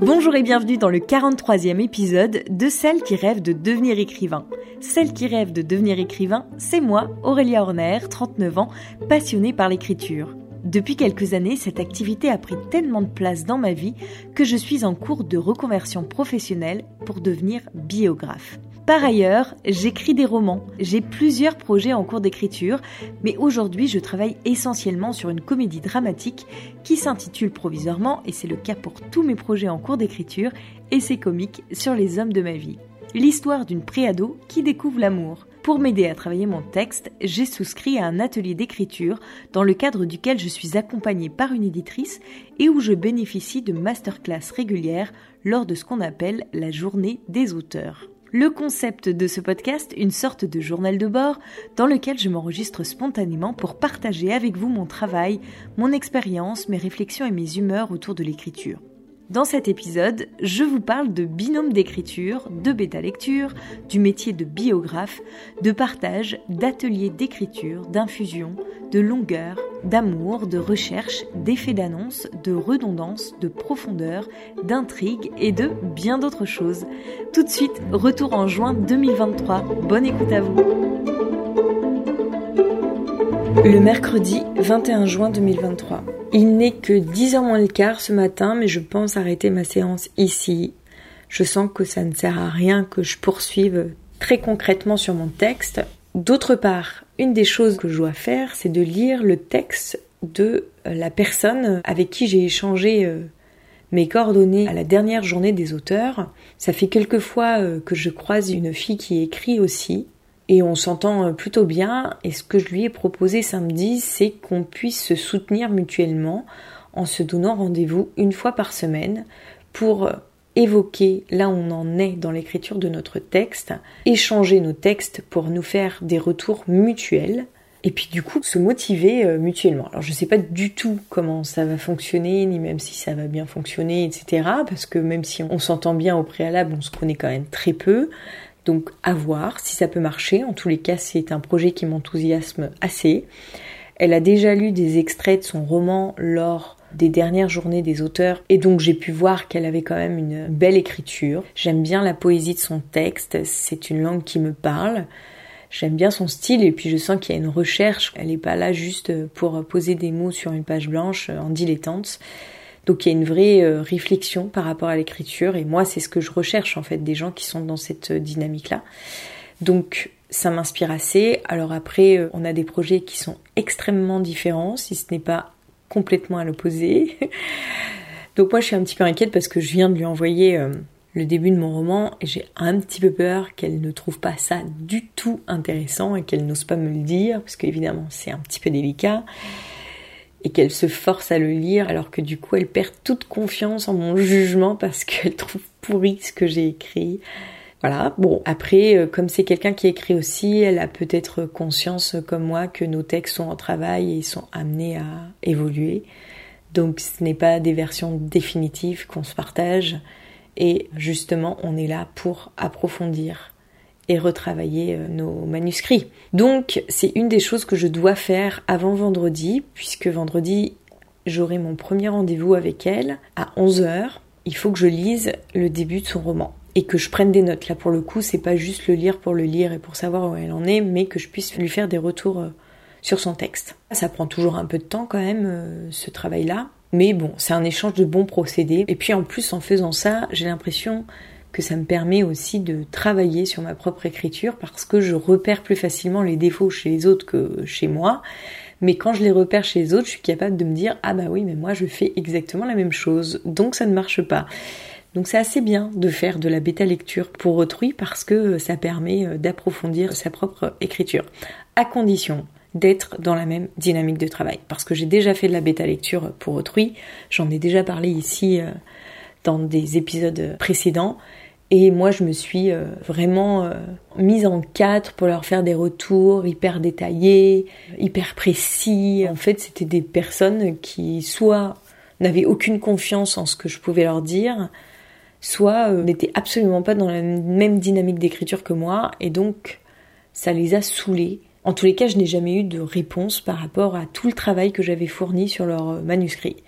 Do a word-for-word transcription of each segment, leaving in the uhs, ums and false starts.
Bonjour et bienvenue dans le quarante-troisième épisode de Celles qui rêvent de devenir écrivain. Celles qui rêvent de devenir écrivain, c'est moi, Aurélia Horner, trente-neuf ans, passionnée par l'écriture. Depuis quelques années, cette activité a pris tellement de place dans ma vie que je suis en cours de reconversion professionnelle pour devenir biographe. Par ailleurs, j'écris des romans, j'ai plusieurs projets en cours d'écriture, mais aujourd'hui je travaille essentiellement sur une comédie dramatique qui s'intitule provisoirement, et c'est le cas pour tous mes projets en cours d'écriture, essai comique sur les hommes de ma vie. L'histoire d'une préado qui découvre l'amour. Pour m'aider à travailler mon texte, j'ai souscrit à un atelier d'écriture dans le cadre duquel je suis accompagnée par une éditrice et où je bénéficie de masterclass régulières lors de ce qu'on appelle la journée des auteurs. Le concept de ce podcast, une sorte de journal de bord dans lequel je m'enregistre spontanément pour partager avec vous mon travail, mon expérience, mes réflexions et mes humeurs autour de l'écriture. Dans cet épisode, je vous parle de binôme d'écriture, de bêta-lecture, du métier de biographe, de partage, d'ateliers d'écriture, d'infusion, de longueur, d'amour, de recherche, d'effets d'annonce, de redondance, de profondeur, d'intrigue et de bien d'autres choses. Tout de suite, retour en juin deux mille vingt-trois. Bonne écoute à vous. Le mercredi vingt et un juin deux mille vingt-trois. Il n'est que dix heures moins le quart ce matin, mais je pense arrêter ma séance ici. Je sens que ça ne sert à rien que je poursuive très concrètement sur mon texte. D'autre part, une des choses que je dois faire, c'est de lire le texte de la personne avec qui j'ai échangé mes coordonnées à la dernière journée des auteurs. Ça fait quelques fois que je croise une fille qui écrit aussi. Et on s'entend plutôt bien, et ce que je lui ai proposé samedi, c'est qu'on puisse se soutenir mutuellement en se donnant rendez-vous une fois par semaine pour évoquer là où on en est dans l'écriture de notre texte, échanger nos textes pour nous faire des retours mutuels, et puis du coup se motiver mutuellement. Alors je sais pas du tout comment ça va fonctionner, ni même si ça va bien fonctionner, et cetera. Parce que même si on s'entend bien au préalable, on se connaît quand même très peu. Donc à voir si ça peut marcher. En tous les cas, c'est un projet qui m'enthousiasme assez. Elle a déjà lu des extraits de son roman lors des dernières journées des auteurs et donc j'ai pu voir qu'elle avait quand même une belle écriture. J'aime bien la poésie de son texte, c'est une langue qui me parle. J'aime bien son style et puis je sens qu'il y a une recherche. Elle n'est pas là juste pour poser des mots sur une page blanche en dilettante. Donc il y a une vraie euh, réflexion par rapport à l'écriture et moi c'est ce que je recherche en fait, des gens qui sont dans cette euh, dynamique-là. Donc ça m'inspire assez. Alors après euh, on a des projets qui sont extrêmement différents, si ce n'est pas complètement à l'opposé. Donc moi je suis un petit peu inquiète parce que je viens de lui envoyer euh, le début de mon roman et j'ai un petit peu peur qu'elle ne trouve pas ça du tout intéressant et qu'elle n'ose pas me le dire parce qu'évidemment c'est un petit peu délicat. Et qu'elle se force à le lire alors que du coup elle perd toute confiance en mon jugement parce qu'elle trouve pourri ce que j'ai écrit. Voilà, bon après comme c'est quelqu'un qui écrit aussi, elle a peut-être conscience comme moi que nos textes sont en travail et sont amenés à évoluer. Donc ce n'est pas des versions définitives qu'on se partage et justement on est là pour approfondir et retravailler nos manuscrits. Donc, c'est une des choses que je dois faire avant vendredi, puisque vendredi, j'aurai mon premier rendez-vous avec elle à onze heures. Il faut que je lise le début de son roman et que je prenne des notes. Là, pour le coup, c'est pas juste le lire pour le lire et pour savoir où elle en est, mais que je puisse lui faire des retours sur son texte. Ça prend toujours un peu de temps quand même, ce travail-là. Mais bon, c'est un échange de bons procédés. Et puis en plus, en faisant ça, j'ai l'impression que ça me permet aussi de travailler sur ma propre écriture parce que je repère plus facilement les défauts chez les autres que chez moi. Mais quand je les repère chez les autres, je suis capable de me dire « Ah bah oui, mais moi je fais exactement la même chose, donc ça ne marche pas ». Donc c'est assez bien de faire de la bêta-lecture pour autrui parce que ça permet d'approfondir sa propre écriture, à condition d'être dans la même dynamique de travail. Parce que j'ai déjà fait de la bêta-lecture pour autrui, j'en ai déjà parlé ici dans des épisodes précédents, et moi je me suis euh, vraiment euh, mise en quatre pour leur faire des retours hyper détaillés, hyper précis. En fait c'était des personnes qui soit n'avaient aucune confiance en ce que je pouvais leur dire, soit euh, n'étaient absolument pas dans la même dynamique d'écriture que moi, et donc ça les a saoulés. En tous les cas, je n'ai jamais eu de réponse par rapport à tout le travail que j'avais fourni sur leur manuscrit.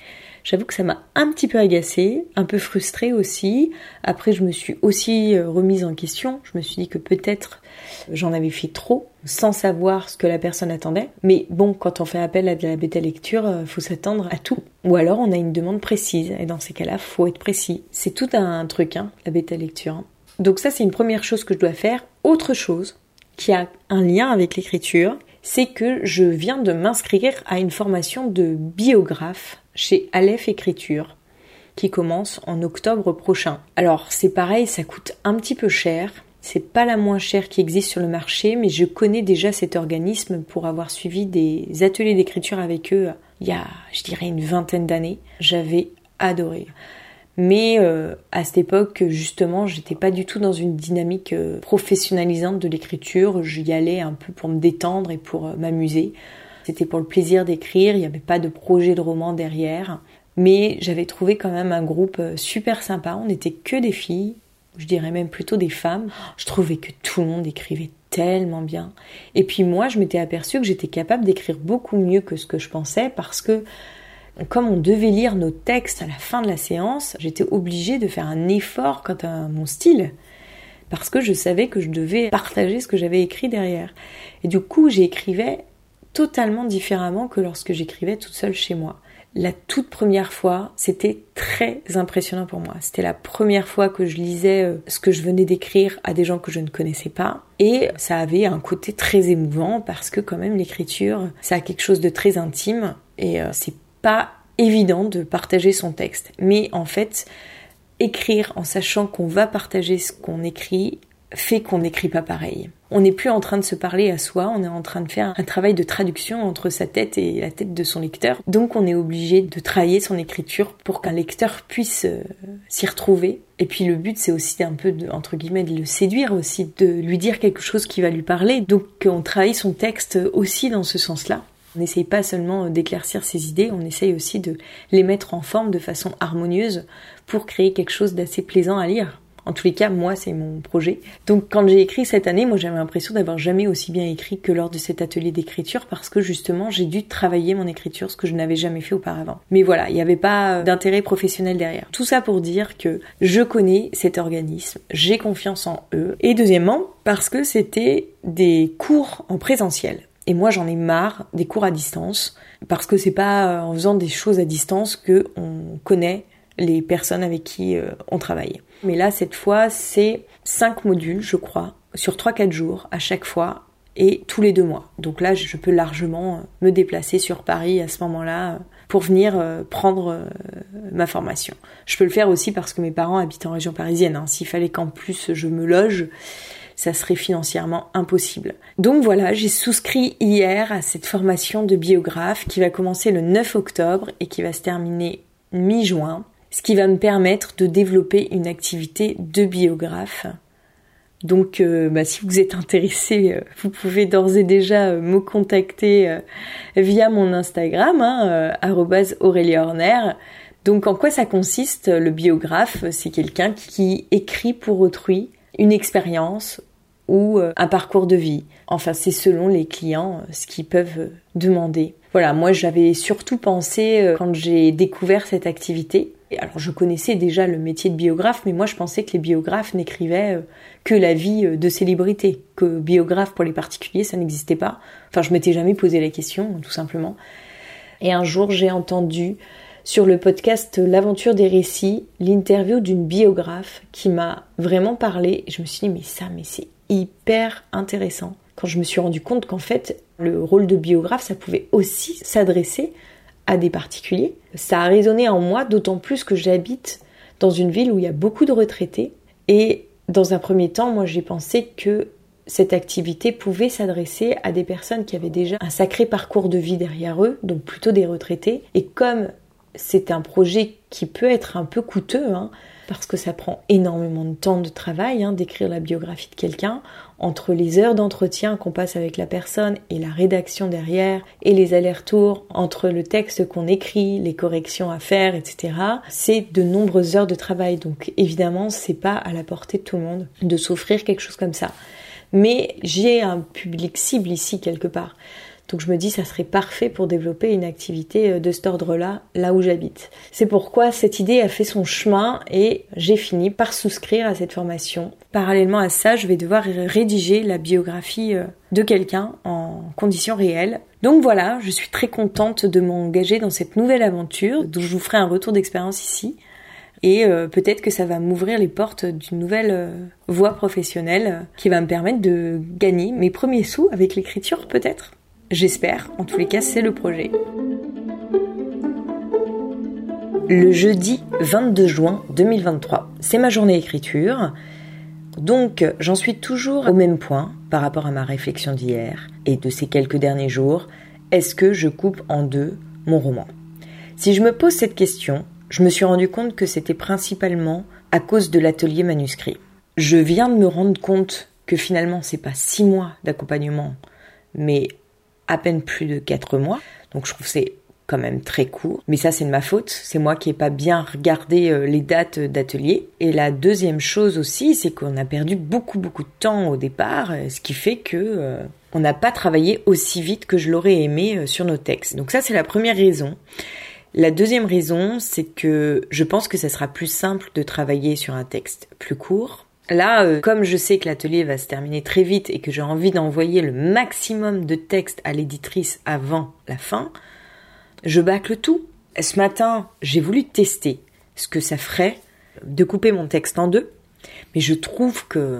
J'avoue que ça m'a un petit peu agacée, un peu frustrée aussi. Après, je me suis aussi remise en question. Je me suis dit que peut-être j'en avais fait trop, sans savoir ce que la personne attendait. Mais bon, quand on fait appel à de la bêta-lecture, il faut s'attendre à tout. Ou alors, on a une demande précise. Et dans ces cas-là, faut être précis. C'est tout un truc, hein, la bêta-lecture. Donc ça, c'est une première chose que je dois faire. Autre chose qui a un lien avec l'écriture, c'est que je viens de m'inscrire à une formation de biographe chez Aleph Écriture, qui commence en octobre prochain. Alors, c'est pareil, ça coûte un petit peu cher. C'est pas la moins chère qui existe sur le marché, mais je connais déjà cet organisme pour avoir suivi des ateliers d'écriture avec eux il y a, je dirais, une vingtaine d'années. J'avais adoré. Mais euh, à cette époque, justement, j'étais pas du tout dans une dynamique euh, professionnalisante de l'écriture. J'y allais un peu pour me détendre et pour euh, m'amuser. C'était pour le plaisir d'écrire, il n'y avait pas de projet de roman derrière. Mais j'avais trouvé quand même un groupe euh, super sympa. On n'était que des filles, je dirais même plutôt des femmes. Je trouvais que tout le monde écrivait tellement bien. Et puis moi, je m'étais aperçue que j'étais capable d'écrire beaucoup mieux que ce que je pensais parce que comme on devait lire nos textes à la fin de la séance, j'étais obligée de faire un effort quant à mon style, parce que je savais que je devais partager ce que j'avais écrit derrière. Et du coup, j'écrivais totalement différemment que lorsque j'écrivais toute seule chez moi. La toute première fois, c'était très impressionnant pour moi. C'était la première fois que je lisais ce que je venais d'écrire à des gens que je ne connaissais pas. Et ça avait un côté très émouvant, parce que quand même, l'écriture, ça a quelque chose de très intime, et c'est pas évident de partager son texte. Mais en fait, écrire en sachant qu'on va partager ce qu'on écrit fait qu'on n'écrit pas pareil. On n'est plus en train de se parler à soi, on est en train de faire un travail de traduction entre sa tête et la tête de son lecteur. Donc on est obligé de travailler son écriture pour qu'un lecteur puisse euh, s'y retrouver. Et puis le but, c'est aussi un peu, de, entre guillemets, de le séduire aussi, de lui dire quelque chose qui va lui parler. Donc on travaille son texte aussi dans ce sens-là. On n'essaye pas seulement d'éclaircir ses idées, on essaye aussi de les mettre en forme de façon harmonieuse pour créer quelque chose d'assez plaisant à lire. En tous les cas, moi, c'est mon projet. Donc quand j'ai écrit cette année, moi j'avais l'impression d'avoir jamais aussi bien écrit que lors de cet atelier d'écriture, parce que justement, j'ai dû travailler mon écriture, ce que je n'avais jamais fait auparavant. Mais voilà, il n'y avait pas d'intérêt professionnel derrière. Tout ça pour dire que je connais cet organisme, j'ai confiance en eux. Et deuxièmement, parce que c'était des cours en présentiel. Et moi, j'en ai marre des cours à distance, parce que c'est pas en faisant des choses à distance que on connaît les personnes avec qui euh, on travaille. Mais là, cette fois, c'est cinq modules, je crois, sur trois quatre jours à chaque fois, et tous les deux mois. Donc là, je peux largement me déplacer sur Paris à ce moment-là pour venir euh, prendre euh, ma formation. Je peux le faire aussi parce que mes parents habitent en région parisienne. Hein. S'il fallait qu'en plus je me loge, ça serait financièrement impossible. Donc voilà, j'ai souscrit hier à cette formation de biographe qui va commencer le neuf octobre et qui va se terminer mi-juin, ce qui va me permettre de développer une activité de biographe. Donc euh, bah, si vous êtes intéressé, euh, vous pouvez d'ores et déjà euh, me contacter euh, via mon Instagram, hein, euh, arobase Aurélie Horner. Donc en quoi ça consiste, le biographe? C'est quelqu'un qui écrit pour autrui une expérience ou un parcours de vie. Enfin, c'est selon les clients ce qu'ils peuvent demander. Voilà, moi j'avais surtout pensé quand j'ai découvert cette activité. Alors je connaissais déjà le métier de biographe, mais moi je pensais que les biographes n'écrivaient que la vie de célébrités, que biographe pour les particuliers ça n'existait pas. Enfin, je m'étais jamais posé la question, tout simplement. Et un jour j'ai entendu sur le podcast L'aventure des récits, l'interview d'une biographe qui m'a vraiment parlé. Je me suis dit, mais ça, mais c'est hyper intéressant. Quand je me suis rendu compte qu'en fait, le rôle de biographe, ça pouvait aussi s'adresser à des particuliers. Ça a résonné en moi, d'autant plus que j'habite dans une ville où il y a beaucoup de retraités. Et dans un premier temps, moi, j'ai pensé que cette activité pouvait s'adresser à des personnes qui avaient déjà un sacré parcours de vie derrière eux, donc plutôt des retraités. Et comme c'est un projet qui peut être un peu coûteux, hein, parce que ça prend énormément de temps de travail, hein, d'écrire la biographie de quelqu'un, entre les heures d'entretien qu'on passe avec la personne et la rédaction derrière, et les allers-retours entre le texte qu'on écrit, les corrections à faire, et cetera. C'est de nombreuses heures de travail, donc évidemment, c'est pas à la portée de tout le monde de s'offrir quelque chose comme ça. Mais j'ai un public cible ici quelque part. Donc je me dis ça serait parfait pour développer une activité de cet ordre-là, là où j'habite. C'est pourquoi cette idée a fait son chemin et j'ai fini par souscrire à cette formation. Parallèlement à ça, je vais devoir rédiger la biographie de quelqu'un en conditions réelles. Donc voilà, je suis très contente de m'engager dans cette nouvelle aventure, dont je vous ferai un retour d'expérience ici. Et euh, peut-être que ça va m'ouvrir les portes d'une nouvelle euh, voie professionnelle euh, qui va me permettre de gagner mes premiers sous avec l'écriture, peut-être. J'espère, en tous les cas, c'est le projet. Le jeudi vingt-deux juin deux mille vingt-trois, c'est ma journée écriture. Donc, j'en suis toujours au même point par rapport à ma réflexion d'hier et de ces quelques derniers jours. Est-ce que je coupe en deux mon roman ? Si je me pose cette question, je me suis rendu compte que c'était principalement à cause de l'atelier manuscrit. Je viens de me rendre compte que finalement, c'est pas six mois d'accompagnement, mais à peine plus de quatre mois. Donc, je trouve que c'est quand même très court. Mais ça, c'est de ma faute. C'est moi qui n'ai pas bien regardé les dates d'atelier. Et la deuxième chose aussi, c'est qu'on a perdu beaucoup, beaucoup de temps au départ, ce qui fait que euh, on n'a pas travaillé aussi vite que je l'aurais aimé sur nos textes. Donc ça, c'est la première raison. La deuxième raison, c'est que je pense que ça sera plus simple de travailler sur un texte plus court. Là, euh, comme je sais que l'atelier va se terminer très vite et que j'ai envie d'envoyer le maximum de textes à l'éditrice avant la fin, je bâcle tout. Ce matin, j'ai voulu tester ce que ça ferait de couper mon texte en deux, mais je trouve que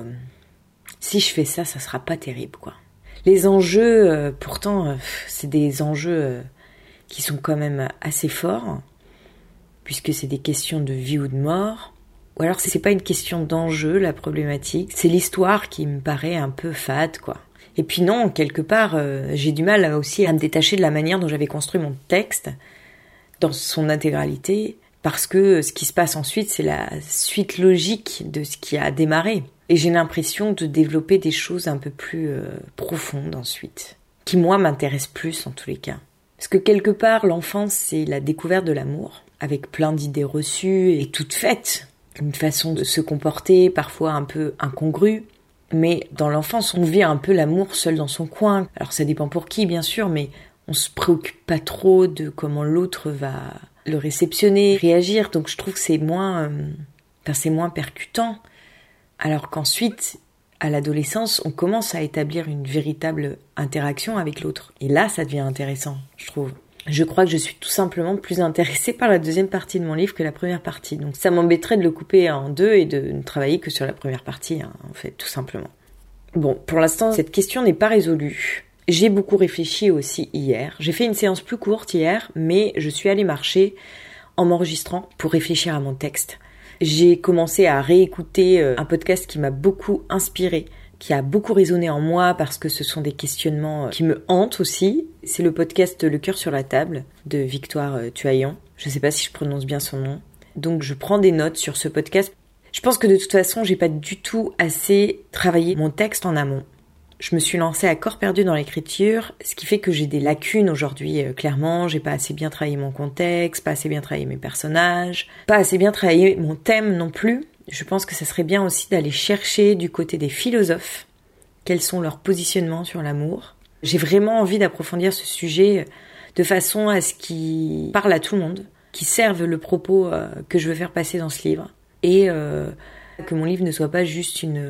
si je fais ça, ça sera pas terrible, quoi. Les enjeux, euh, pourtant, euh, c'est des enjeux euh, qui sont quand même assez forts, puisque c'est des questions de vie ou de mort. Ou alors c'est pas une question d'enjeu, la problématique, c'est l'histoire qui me paraît un peu fade, quoi. Et puis non, quelque part, euh, j'ai du mal aussi à me détacher de la manière dont j'avais construit mon texte dans son intégralité, parce que ce qui se passe ensuite, c'est la suite logique de ce qui a démarré. Et j'ai l'impression de développer des choses un peu plus euh, profondes ensuite, qui moi m'intéressent plus en tous les cas. Parce que quelque part, l'enfance, c'est la découverte de l'amour, avec plein d'idées reçues et toutes faites, une façon de se comporter parfois un peu incongrue. Mais dans l'enfance, on vit un peu l'amour seul dans son coin. Alors ça dépend pour qui, bien sûr, mais on se préoccupe pas trop de comment l'autre va le réceptionner, réagir. Donc je trouve que c'est moins, euh, enfin, c'est moins percutant. Alors qu'ensuite, à l'adolescence, on commence à établir une véritable interaction avec l'autre. Et là, ça devient intéressant, je trouve. Je crois que je suis tout simplement plus intéressée par la deuxième partie de mon livre que la première partie. Donc ça m'embêterait de le couper en deux et de ne travailler que sur la première partie, hein, en fait, tout simplement. Bon, pour l'instant, cette question n'est pas résolue. J'ai beaucoup réfléchi aussi hier. J'ai fait une séance plus courte hier, mais je suis allée marcher en m'enregistrant pour réfléchir à mon texte. J'ai commencé à réécouter un podcast qui m'a beaucoup inspirée, qui a beaucoup résonné en moi parce que ce sont des questionnements qui me hantent aussi. C'est le podcast Le cœur sur la table de Victoire Tuaillon. Je ne sais pas si je prononce bien son nom. Donc je prends des notes sur ce podcast. Je pense que de toute façon, j'ai pas du tout assez travaillé mon texte en amont. Je me suis lancée à corps perdu dans l'écriture, ce qui fait que j'ai des lacunes aujourd'hui, euh, clairement. J'ai pas assez bien travaillé mon contexte, pas assez bien travaillé mes personnages, pas assez bien travaillé mon thème non plus. Je pense que ça serait bien aussi d'aller chercher du côté des philosophes quels sont leurs positionnements sur l'amour. J'ai vraiment envie d'approfondir ce sujet de façon à ce qu'il parle à tout le monde, qu'il serve le propos euh, que je veux faire passer dans ce livre et euh, que mon livre ne soit pas juste une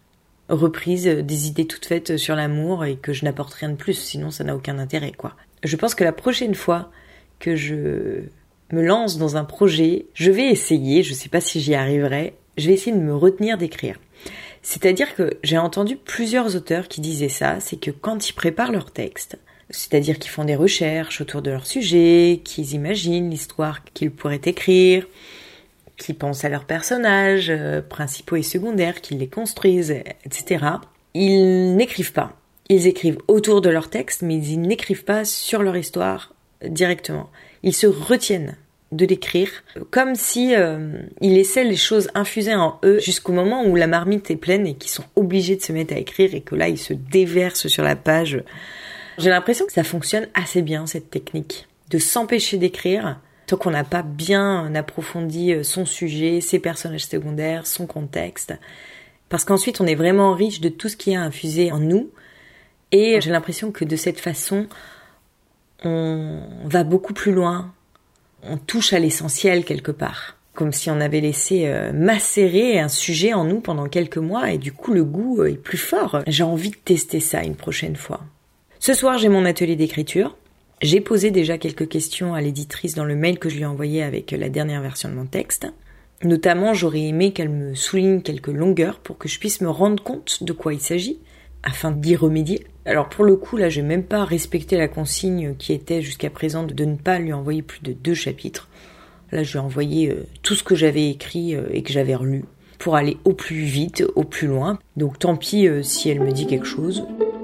reprise des idées toutes faites sur l'amour et que je n'apporte rien de plus, sinon ça n'a aucun intérêt, quoi. Je pense que la prochaine fois que je me lance dans un projet, je vais essayer, je sais pas si j'y arriverai, je vais essayer de me retenir d'écrire. C'est-à-dire que j'ai entendu plusieurs auteurs qui disaient ça, c'est que quand ils préparent leur texte, c'est-à-dire qu'ils font des recherches autour de leur sujet, qu'ils imaginent l'histoire qu'ils pourraient écrire, qui pensent à leurs personnages euh, principaux et secondaires, qu'ils les construisent, et cetera. Ils n'écrivent pas. Ils écrivent autour de leur texte, mais ils n'écrivent pas sur leur histoire directement. Ils se retiennent de l'écrire, comme si euh, ils laissaient les choses infuser en eux jusqu'au moment où la marmite est pleine et qu'ils sont obligés de se mettre à écrire et que là, ils se déversent sur la page. J'ai l'impression que ça fonctionne assez bien, cette technique, de s'empêcher d'écrire tant qu'on n'a pas bien approfondi son sujet, ses personnages secondaires, son contexte. Parce qu'ensuite, on est vraiment riche de tout ce qui a infusé en nous Et j'ai l'impression que de cette façon, on va beaucoup plus loin. On touche à l'essentiel quelque part. Comme si on avait laissé euh, macérer un sujet en nous pendant quelques mois et du coup le goût est plus fort. J'ai envie de tester ça une prochaine fois. Ce soir, j'ai mon atelier d'écriture. J'ai posé déjà quelques questions à l'éditrice dans le mail que je lui ai envoyé avec la dernière version de mon texte. Notamment, j'aurais aimé qu'elle me souligne quelques longueurs pour que je puisse me rendre compte de quoi il s'agit, afin d'y remédier. Alors pour le coup, là, j'ai même pas respecté la consigne qui était jusqu'à présent de ne pas lui envoyer plus de deux chapitres. Là, je lui ai envoyé euh, tout ce que j'avais écrit euh, et que j'avais relu pour aller au plus vite, au plus loin. Donc tant pis euh, si elle me dit quelque chose.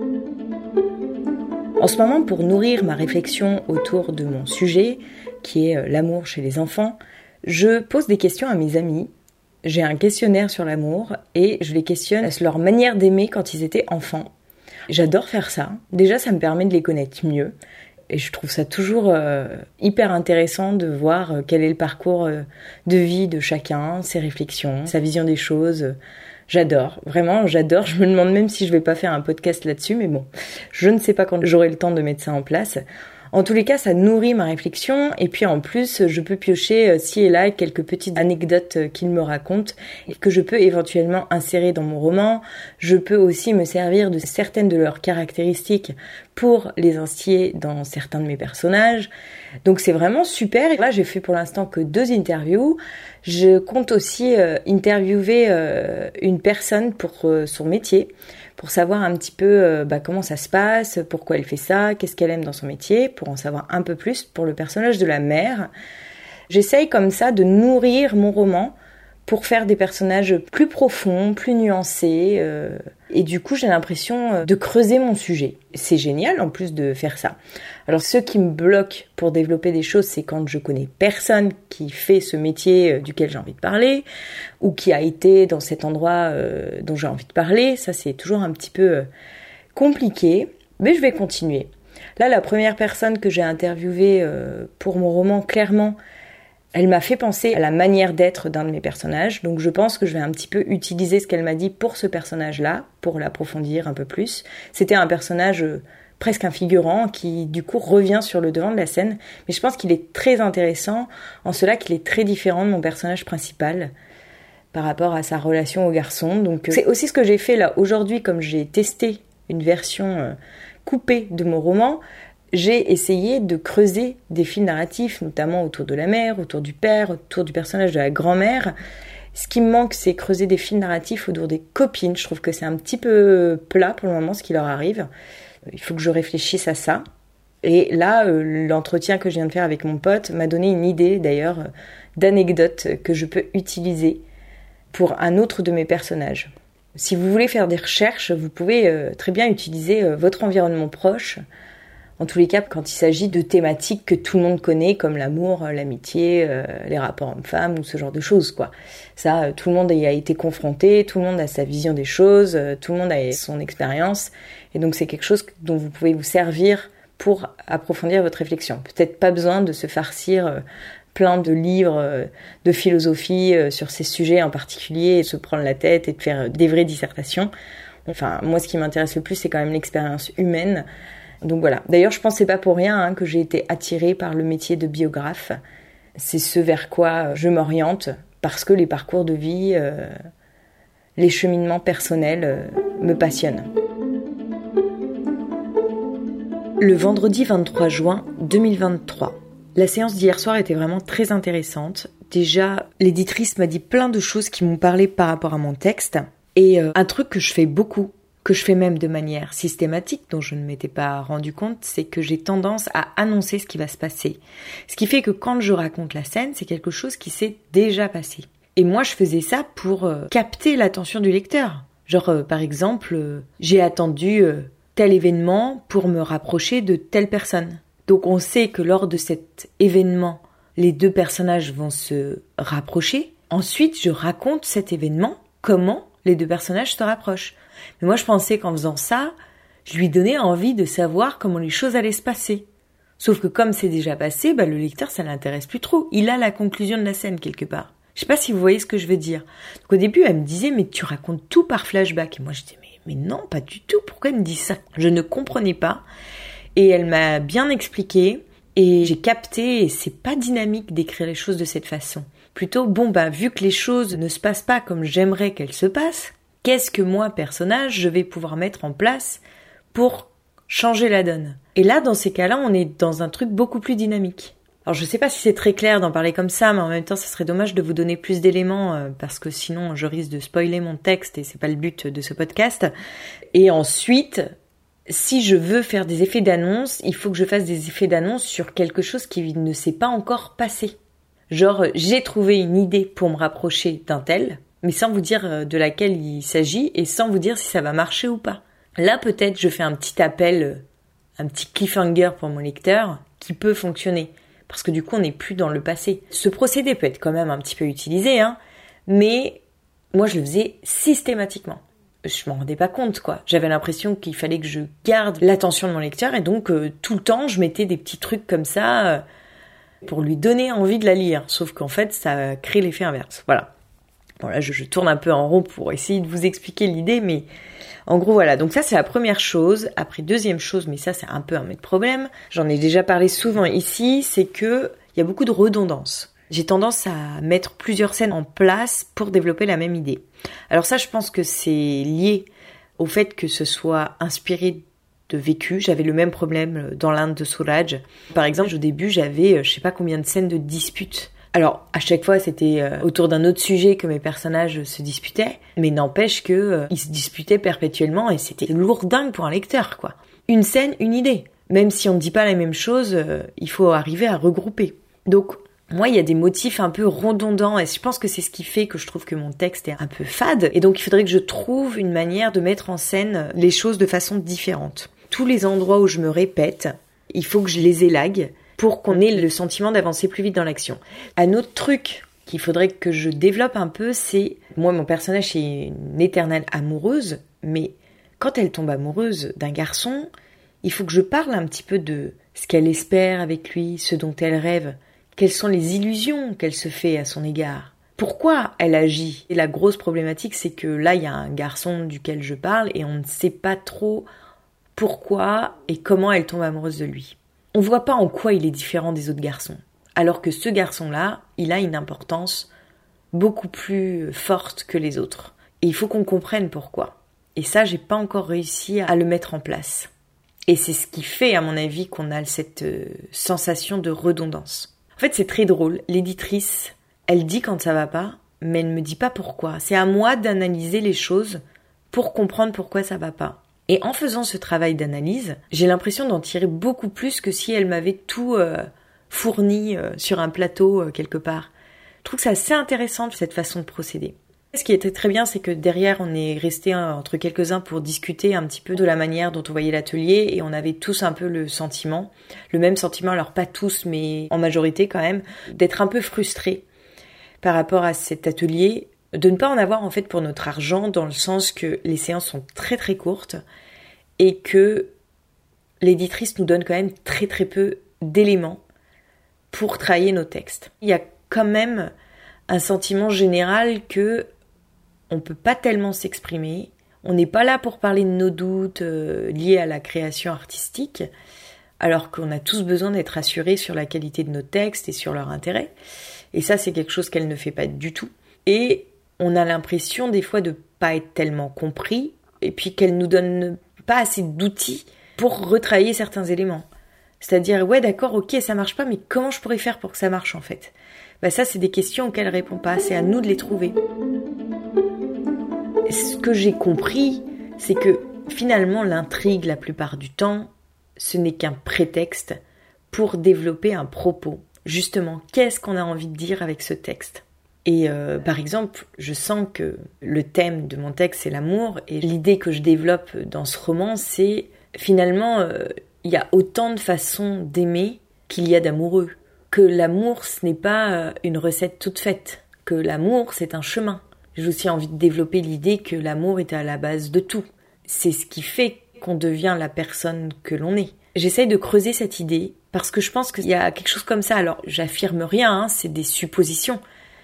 En ce moment, pour nourrir ma réflexion autour de mon sujet, qui est euh, l'amour chez les enfants, je pose des questions à mes amis. J'ai un questionnaire sur l'amour et je les questionne sur leur manière d'aimer quand ils étaient enfants. J'adore faire ça. Déjà, ça me permet de les connaître mieux. Et je trouve ça toujours euh, hyper intéressant de voir euh, quel est le parcours euh, de vie de chacun, ses réflexions, sa vision des choses. J'adore, vraiment, j'adore. Je me demande même si je vais pas faire un podcast là-dessus, mais bon, je ne sais pas quand j'aurai le temps de mettre ça en place. En tous les cas, ça nourrit ma réflexion et puis en plus, je peux piocher ci et là quelques petites anecdotes qu'il me raconte et que je peux éventuellement insérer dans mon roman. Je peux aussi me servir de certaines de leurs caractéristiques pour les instiller dans certains de mes personnages. Donc c'est vraiment super. Et là, j'ai fait pour l'instant que deux interviews. Je compte aussi euh, interviewer euh, une personne pour euh, son métier, pour savoir un petit peu euh, bah, comment ça se passe, pourquoi elle fait ça, qu'est-ce qu'elle aime dans son métier, pour en savoir un peu plus pour le personnage de la mère. J'essaye comme ça de nourrir mon roman pour faire des personnages plus profonds, plus nuancés. Euh, et du coup, j'ai l'impression de creuser mon sujet. C'est génial en plus de faire ça. Alors, ce qui me bloque pour développer des choses, c'est quand je connais personne qui fait ce métier duquel j'ai envie de parler ou qui a été dans cet endroit euh, dont j'ai envie de parler. Ça, c'est toujours un petit peu euh, compliqué, mais je vais continuer. Là, la première personne que j'ai interviewée euh, pour mon roman, clairement, elle m'a fait penser à la manière d'être d'un de mes personnages, donc je pense que je vais un petit peu utiliser ce qu'elle m'a dit pour ce personnage-là, pour l'approfondir un peu plus. C'était un personnage euh, presque un figurant qui du coup revient sur le devant de la scène, mais je pense qu'il est très intéressant en cela qu'il est très différent de mon personnage principal par rapport à sa relation au garçon. Donc euh, c'est aussi ce que j'ai fait là aujourd'hui, comme j'ai testé une version euh, coupée de mon roman. J'ai essayé de creuser des fils narratifs, notamment autour de la mère, autour du père, autour du personnage de la grand-mère. Ce qui me manque, c'est creuser des fils narratifs autour des copines. Je trouve que c'est un petit peu plat pour le moment, ce qui leur arrive. Il faut que je réfléchisse à ça. Et là, euh, l'entretien que je viens de faire avec mon pote m'a donné une idée, d'ailleurs, euh, d'anecdote que je peux utiliser pour un autre de mes personnages. Si vous voulez faire des recherches, vous pouvez euh, très bien utiliser euh, votre environnement proche. En tous les cas, quand il s'agit de thématiques que tout le monde connaît, comme l'amour, l'amitié, euh, les rapports hommes-femmes ou ce genre de choses, quoi. Ça, euh, tout le monde y a été confronté, tout le monde a sa vision des choses, euh, tout le monde a son expérience. Et donc, c'est quelque chose dont vous pouvez vous servir pour approfondir votre réflexion. Peut-être pas besoin de se farcir euh, plein de livres euh, de philosophie euh, sur ces sujets en particulier, et se prendre la tête et de faire des vraies dissertations. Enfin, moi, ce qui m'intéresse le plus, c'est quand même l'expérience humaine. Donc voilà. D'ailleurs, je pense que c'est pas pour rien hein, que j'ai été attirée par le métier de biographe. C'est ce vers quoi je m'oriente, parce que les parcours de vie, euh, les cheminements personnels euh, me passionnent. Le vendredi vingt-trois juin deux mille vingt-trois. La séance d'hier soir était vraiment très intéressante. Déjà, l'éditrice m'a dit plein de choses qui m'ont parlé par rapport à mon texte. Et euh, un truc que je fais beaucoup, que je fais même de manière systématique, dont je ne m'étais pas rendu compte, c'est que j'ai tendance à annoncer ce qui va se passer. Ce qui fait que quand je raconte la scène, c'est quelque chose qui s'est déjà passé. Et moi, je faisais ça pour euh, capter l'attention du lecteur. Genre, euh, par exemple, euh, j'ai attendu euh, tel événement pour me rapprocher de telle personne. Donc on sait que lors de cet événement, les deux personnages vont se rapprocher. Ensuite, je raconte cet événement, comment les deux personnages se rapprochent. Mais moi, je pensais qu'en faisant ça, je lui donnais envie de savoir comment les choses allaient se passer. Sauf que comme c'est déjà passé, bah, le lecteur, ça l'intéresse plus trop. Il a la conclusion de la scène quelque part. Je sais pas si vous voyez ce que je veux dire. Donc au début, elle me disait, mais tu racontes tout par flashback. Et moi, je disais, mais mais non, pas du tout, pourquoi elle me dit ça? Je ne comprenais pas. Et elle m'a bien expliqué, et j'ai capté, et c'est pas dynamique d'écrire les choses de cette façon. Plutôt, bon bah, vu que les choses ne se passent pas comme j'aimerais qu'elles se passent, qu'est-ce que moi, personnage, je vais pouvoir mettre en place pour changer la donne? Et là, dans ces cas-là, on est dans un truc beaucoup plus dynamique. Alors je sais pas si c'est très clair d'en parler comme ça, mais en même temps, ça serait dommage de vous donner plus d'éléments, euh, parce que sinon, je risque de spoiler mon texte, et c'est pas le but de ce podcast. Et ensuite, si je veux faire des effets d'annonce, il faut que je fasse des effets d'annonce sur quelque chose qui ne s'est pas encore passé. Genre, j'ai trouvé une idée pour me rapprocher d'un tel, mais sans vous dire de laquelle il s'agit, et sans vous dire si ça va marcher ou pas. Là, peut-être, je fais un petit appel, un petit cliffhanger pour mon lecteur, qui peut fonctionner. Parce que du coup, on n'est plus dans le passé. Ce procédé peut être quand même un petit peu utilisé, hein, mais moi, je le faisais systématiquement. Je m'en rendais pas compte, quoi. J'avais l'impression qu'il fallait que je garde l'attention de mon lecteur, et donc, euh, tout le temps, je mettais des petits trucs comme ça euh, pour lui donner envie de la lire. Sauf qu'en fait, ça crée l'effet inverse. Voilà. Bon, là, je, je tourne un peu en rond pour essayer de vous expliquer l'idée, mais en gros, voilà. Donc ça, c'est la première chose. Après, deuxième chose, mais ça, c'est un peu un autre problème. J'en ai déjà parlé souvent ici, c'est que il y a beaucoup de redondance. J'ai tendance à mettre plusieurs scènes en place pour développer la même idée. Alors ça, je pense que c'est lié au fait que ce soit inspiré de vécu. J'avais le même problème dans l'Inde de Suraj. Par exemple, au début, j'avais, je sais pas combien de scènes de disputes. Alors, à chaque fois, c'était autour d'un autre sujet que mes personnages se disputaient, mais n'empêche que euh, ils se disputaient perpétuellement, et c'était lourdingue pour un lecteur, quoi. Une scène, une idée. Même si on ne dit pas la même chose, euh, il faut arriver à regrouper. Donc, moi, il y a des motifs un peu redondants, et je pense que c'est ce qui fait que je trouve que mon texte est un peu fade, et donc il faudrait que je trouve une manière de mettre en scène les choses de façon différente. Tous les endroits où je me répète, il faut que je les élague, pour qu'on ait le sentiment d'avancer plus vite dans l'action. Un autre truc qu'il faudrait que je développe un peu, c'est... Moi, mon personnage, c'est une éternelle amoureuse, mais quand elle tombe amoureuse d'un garçon, il faut que je parle un petit peu de ce qu'elle espère avec lui, ce dont elle rêve, quelles sont les illusions qu'elle se fait à son égard, pourquoi elle agit. Et la grosse problématique, c'est que là, il y a un garçon duquel je parle, et on ne sait pas trop pourquoi et comment elle tombe amoureuse de lui. On voit pas en quoi il est différent des autres garçons. Alors que ce garçon-là, il a une importance beaucoup plus forte que les autres. Et il faut qu'on comprenne pourquoi. Et ça, j'ai pas encore réussi à le mettre en place. Et c'est ce qui fait, à mon avis, qu'on a cette euh, sensation de redondance. En fait, c'est très drôle. L'éditrice, elle dit quand ça va pas, mais elle ne me dit pas pourquoi. C'est à moi d'analyser les choses pour comprendre pourquoi ça va pas. Et en faisant ce travail d'analyse, j'ai l'impression d'en tirer beaucoup plus que si elle m'avait tout euh, fourni euh, sur un plateau euh, quelque part. Je trouve que c'est assez intéressant cette façon de procéder. Ce qui était très bien, c'est que derrière, on est resté euh, entre quelques-uns pour discuter un petit peu de la manière dont on voyait l'atelier, et on avait tous un peu le sentiment, le même sentiment, alors pas tous, mais en majorité quand même, d'être un peu frustrés par rapport à cet atelier, de ne pas en avoir en fait pour notre argent, dans le sens que les séances sont très très courtes et que l'éditrice nous donne quand même très très peu d'éléments pour travailler nos textes. Il y a quand même un sentiment général que on peut pas tellement s'exprimer, on n'est pas là pour parler de nos doutes euh, liés à la création artistique, alors qu'on a tous besoin d'être assurés sur la qualité de nos textes et sur leur intérêt. Et ça, c'est quelque chose qu'elle ne fait pas du tout. Et on a l'impression des fois de pas être tellement compris, et puis qu'elle nous donne pas assez d'outils pour retravailler certains éléments. C'est-à-dire, ouais, d'accord, ok, ça marche pas, mais comment je pourrais faire pour que ça marche en fait ? Bah ça, c'est des questions auxquelles elle répond pas, c'est à nous de les trouver. Ce que j'ai compris, c'est que finalement, l'intrigue, la plupart du temps, ce n'est qu'un prétexte pour développer un propos. Justement, qu'est-ce qu'on a envie de dire avec ce texte ? Et euh, par exemple, je sens que le thème de mon texte, c'est l'amour, et l'idée que je développe dans ce roman, c'est finalement, euh, il y a autant de façons d'aimer qu'il y a d'amoureux. Que l'amour, ce n'est pas une recette toute faite. Que l'amour, c'est un chemin. J'ai aussi envie de développer l'idée que l'amour est à la base de tout. C'est ce qui fait qu'on devient la personne que l'on est. J'essaye de creuser cette idée parce que je pense qu'il y a quelque chose comme ça. Alors, j'affirme rien, hein, c'est des suppositions.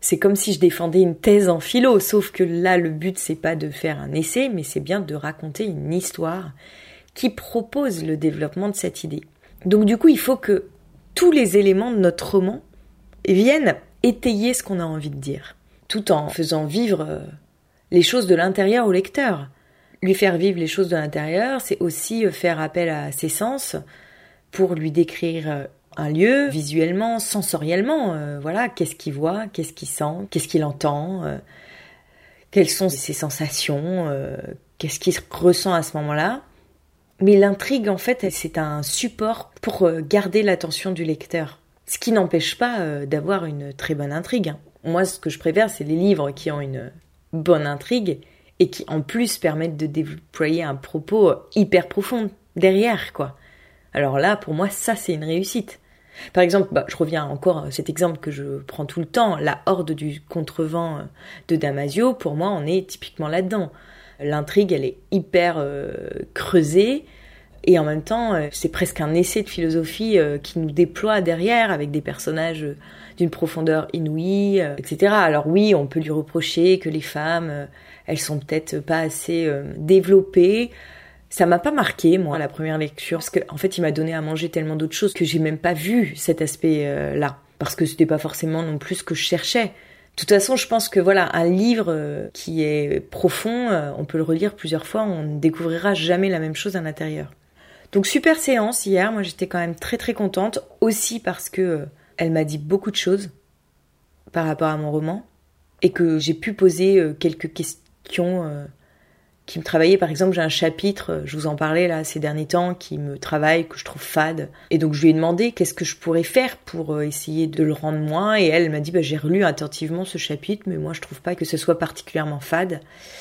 C'est comme si je défendais une thèse en philo, sauf que là, le but, c'est pas de faire un essai, mais c'est bien de raconter une histoire qui propose le développement de cette idée. Donc du coup, il faut que tous les éléments de notre roman viennent étayer ce qu'on a envie de dire, tout en faisant vivre les choses de l'intérieur au lecteur. Lui faire vivre les choses de l'intérieur, c'est aussi faire appel à ses sens pour lui décrire un lieu visuellement, sensoriellement. Euh, voilà, qu'est-ce qu'il voit, qu'est-ce qu'il sent, qu'est-ce qu'il entend, euh, quelles sont ses sensations, euh, qu'est-ce qu'il ressent à ce moment-là. Mais l'intrigue, en fait, c'est un support pour garder l'attention du lecteur. Ce qui n'empêche pas euh, d'avoir une très bonne intrigue. Hein. Moi, ce que je préfère, c'est les livres qui ont une bonne intrigue et qui, en plus, permettent de déployer un propos hyper profond derrière, quoi. Alors là, pour moi, ça, c'est une réussite. Par exemple, bah, je reviens encore à cet exemple que je prends tout le temps, la Horde du contrevent de Damasio, pour moi, on est typiquement là-dedans. L'intrigue, elle est hyper euh, creusée, et en même temps, euh, c'est presque un essai de philosophie euh, qui nous déploie derrière, avec des personnages euh, d'une profondeur inouïe, euh, et cetera. Alors oui, on peut lui reprocher que les femmes, euh, elles sont peut-être pas assez euh, développées. Ça m'a pas marqué, moi, la première lecture, parce qu'en fait, il m'a donné à manger tellement d'autres choses que j'ai même pas vu cet aspect-là, parce que c'était pas forcément non plus ce que je cherchais. De toute façon, je pense que voilà, un livre qui est profond, on peut le relire plusieurs fois, on ne découvrira jamais la même chose à l'intérieur. Donc super séance hier, moi j'étais quand même très très contente, aussi parce que elle m'a dit beaucoup de choses par rapport à mon roman, et que j'ai pu poser quelques questions qui me travaillait. Par exemple, j'ai un chapitre, je vous en parlais là ces derniers temps, qui me travaille, que je trouve fade. Et donc je lui ai demandé qu'est-ce que je pourrais faire pour essayer de le rendre moins. Et elle, elle m'a dit, bah, j'ai relu attentivement ce chapitre, mais moi je trouve pas que ce soit particulièrement fade.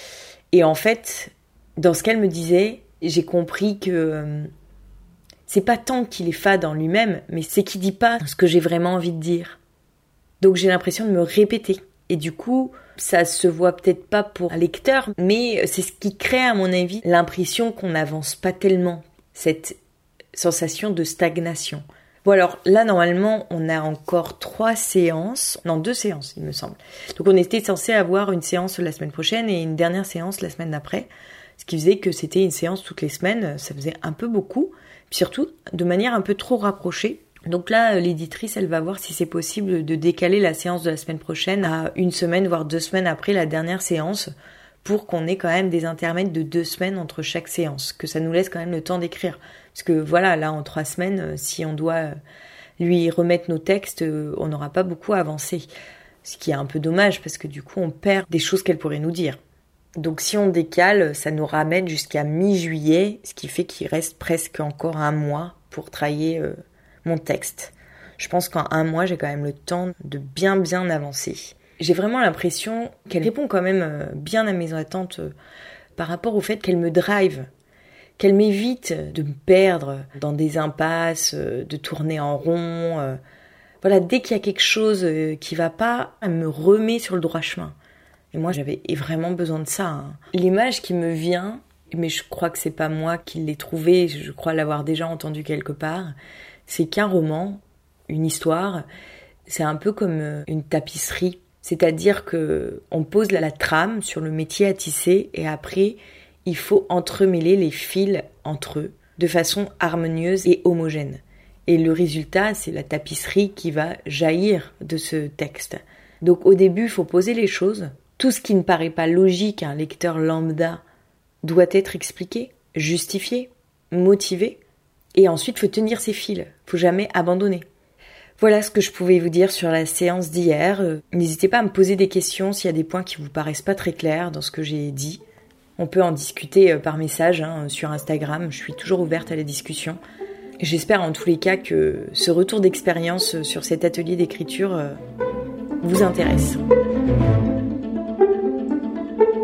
Et en fait, dans ce qu'elle me disait, j'ai compris que euh, c'est pas tant qu'il est fade en lui-même, mais c'est qu'il dit pas ce que j'ai vraiment envie de dire. Donc j'ai l'impression de me répéter. Et du coup, ça se voit peut-être pas pour un lecteur, mais c'est ce qui crée, à mon avis, l'impression qu'on n'avance pas tellement, cette sensation de stagnation. Bon alors, là, normalement, on a encore trois séances, non, deux séances, il me semble. Donc on était censé avoir une séance la semaine prochaine et une dernière séance la semaine d'après, ce qui faisait que c'était une séance toutes les semaines, ça faisait un peu beaucoup, puis surtout de manière un peu trop rapprochée. Donc là, l'éditrice, elle va voir si c'est possible de décaler la séance de la semaine prochaine à une semaine, voire deux semaines après la dernière séance, pour qu'on ait quand même des intermèdes de deux semaines entre chaque séance, que ça nous laisse quand même le temps d'écrire. Parce que voilà, là, en trois semaines, si on doit lui remettre nos textes, on n'aura pas beaucoup avancé. Ce qui est un peu dommage, parce que du coup, on perd des choses qu'elle pourrait nous dire. Donc si on décale, ça nous ramène jusqu'à mi-juillet, ce qui fait qu'il reste presque encore un mois pour travailler euh, mon texte. Je pense qu'en un mois, j'ai quand même le temps de bien bien avancer. J'ai vraiment l'impression qu'elle répond quand même bien à mes attentes par rapport au fait qu'elle me drive, qu'elle m'évite de me perdre dans des impasses, de tourner en rond. Voilà, dès qu'il y a quelque chose qui va pas, elle me remet sur le droit chemin. Et moi, j'avais vraiment besoin de ça. Hein. L'image qui me vient, mais je crois que c'est pas moi qui l'ai trouvée, je crois l'avoir déjà entendu quelque part, c'est qu'un roman, une histoire, c'est un peu comme une tapisserie. C'est-à-dire que on pose la, la trame sur le métier à tisser et après, il faut entremêler les fils entre eux de façon harmonieuse et homogène. Et le résultat, c'est la tapisserie qui va jaillir de ce texte. Donc au début, il faut poser les choses. Tout ce qui ne paraît pas logique à un lecteur lambda doit être expliqué, justifié, motivé. Et ensuite, il faut tenir ses fils. Il ne faut jamais abandonner. Voilà ce que je pouvais vous dire sur la séance d'hier. Euh, n'hésitez pas à me poser des questions s'il y a des points qui vous paraissent pas très clairs dans ce que j'ai dit. On peut en discuter euh, par message hein, sur Instagram. Je suis toujours ouverte à la discussion. J'espère en tous les cas que ce retour d'expérience sur cet atelier d'écriture euh, vous intéresse.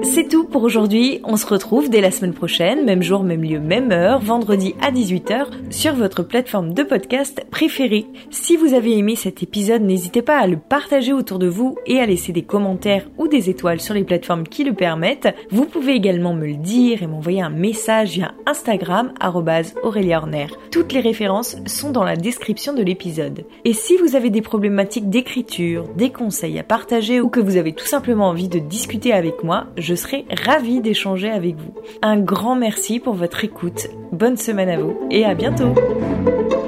C'est tout pour aujourd'hui. On se retrouve dès la semaine prochaine, même jour, même lieu, même heure, vendredi à dix-huit heures, sur votre plateforme de podcast préférée. Si vous avez aimé cet épisode, n'hésitez pas à le partager autour de vous et à laisser des commentaires ou des étoiles sur les plateformes qui le permettent. Vous pouvez également me le dire et m'envoyer un message via Instagram, arobase Aurélia Horner. Toutes les références sont dans la description de l'épisode. Et si vous avez des problématiques d'écriture, des conseils à partager ou que vous avez tout simplement envie de discuter avec moi, je serai ravie d'échanger avec vous. Un grand merci pour votre écoute. Bonne semaine à vous et à bientôt.